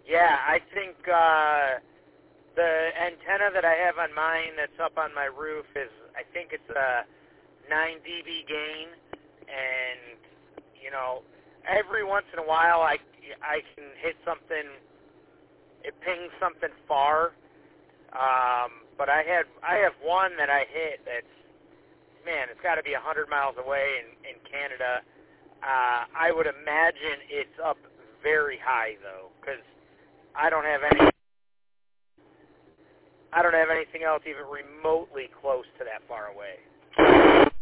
Yeah, I think the antenna that I have on mine that's up on my roof is, I think it's a 9 dB gain, and, you know, every once in a while I can hit something, it pings something far, but I have one that I hit that's, man, it's got to be 100 miles away in Canada. I would imagine it's up very high, though, because I don't have anything else even remotely close to that far away.